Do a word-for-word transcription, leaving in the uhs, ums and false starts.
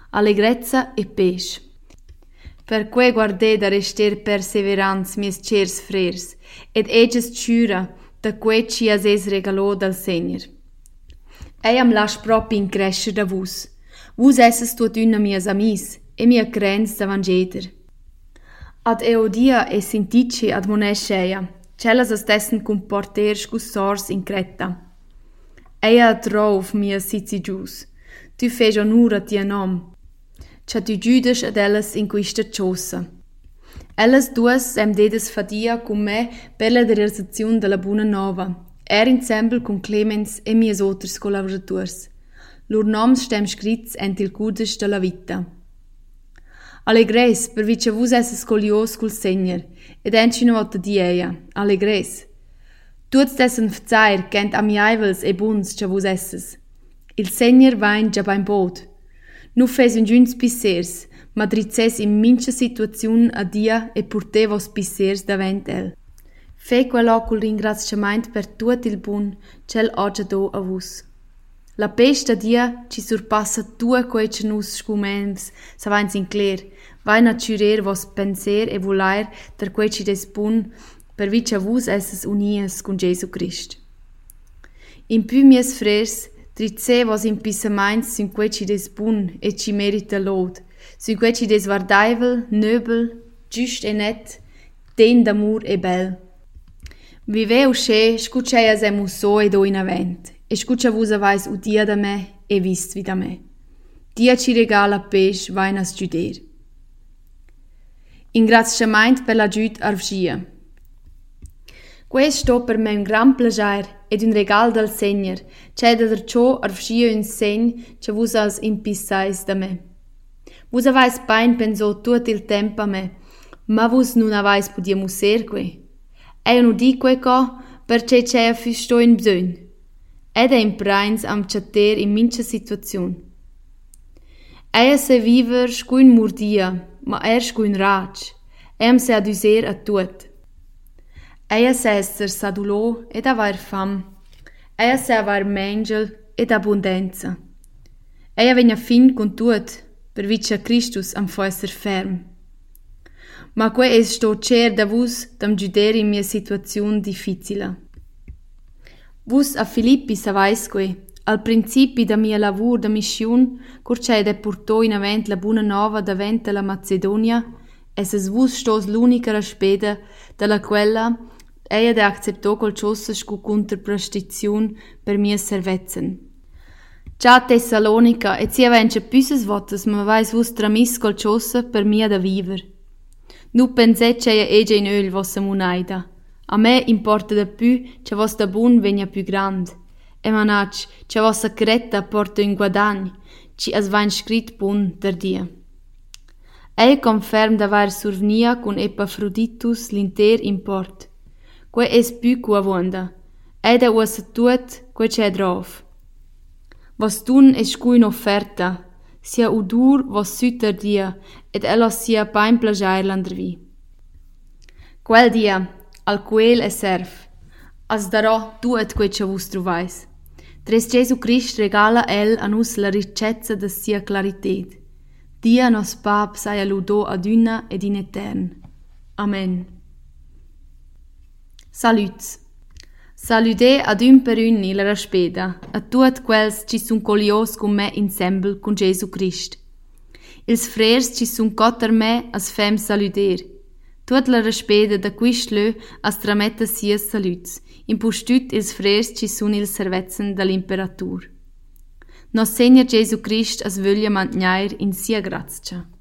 allegrezza e pesce. Per quei guardè da rester perseverans mies cers frers, ed eges ciura da quei ci as es regalò dal Segner. Ei am las propi in crescer da vus. Vus esses tuot una mias amis, e mia crens da vangeder. Ad Eodia e Sintice admonesceia, cellas as dessen comporter scussors in Creta. Eia drov mia sitigius, tu fej onura tia nom, cia tu giudes ad ellas in quista ciossa. Ellas duas em dedes fadia cum me per la realizzazione della Buna Nova, er ensemble con Clemens e mias oters collaborators. Lur noms stem scrits ent il cudes della vita. Allegres, per vice vus esses colios cul Segner, ed encino vota di eia, allegres. Tuts dessen verzeir kent amiaivels e buns cia vus esses. Il Segner vain già bain bod. Nu fes un giuns pissers, ma drizzes in mincha situaziun a dia e purte vos pissers davent el. Fe quello cul ringraziament per tut il bun cel oggi do a vus. La pesta dia ci surpassa tua quei cenus scumens sa vain sinclair, vain a ciurer vos penser e volair ter quei ci des bun per vice vus esses unies con Gesù Christ. In più mies frers, tritze vos in pissamains sin quei ci des bun e ci merita lod, sin quei ci des vardaivel, nöbel, giust e net, den d'amur e bel. Vive usce, scucceia se musso e do in avent, e scuccia vus avais udia da me e vist vi da me. Dia ci regala pes vain as giuder. Ingraziament per la giud arvgia. Questo per me un gran plagiar ed un regal dal Segner, c'è da ciò arvgia un segn che vus as impissais da me. Vus avais pain penso tut il tempo a me, ma vus nun avais podia muser que. E non di que co, perché c'è fisto in bisogno. Ed è in prains am chatter in mincha situazione. Eia se viver scuin murdia, ma er scuin rac, eam se aduser a tut. Eia se esser sadulò ed avar fam, eia se avar mengel ed abbondenza. Eia vegna fin con tut, per vice Christus am fo esser ferm. Ma que es sto cer da vus dam giuder in mia situazione difficile. Vus a Filippi savais que, al principi da mia lavur da mission, curcei de portò in avent la Buna Nova davent la Macedonia, esses vus stos l'unica raspeda dalla quella eia de acceptò col ciossa scu contraprestaziun per mia servezen. Già Tessalonica e sia vence püsses votas ma vais vus tramis col ciossa per mia da viver. Nu pensè c'eia ege in öl vossa munaida. A me importa da più che vostra bun vegna più grand. E manac, che vostra cretta porta un guadagn, ci as vain scrit bun der dia. Ei conferm d'avar survnia con Epaphroditus l'inter import. Que es più qua vonda. Ei da uasa tut, que c'è drov. Vos tun es scuin offerta, sia udur vos süter dia, ed ella sia pain plagiair l'andrvi. Quel dia, al quel e serv, as darò tu et quei ce vus truvais. Tres Gesù Christ regala el a nus la ricchezza da sia claritet. Dia nos pap saia ludo ad una ed in etern. Amen. Saluts. Salude ad un per un la raspeda, a tuot quels ci sun colios con me ensemble con Gesù Christ. Ils frers ci sun cotter me as fem saluder. Tuot la raspeda da quist lö as trametta sias saluts, impustut ils frers ci sun ils servetzen dall'imperatur. Nos Segner Gesù Christ as vöglia mantnair in sia grazia.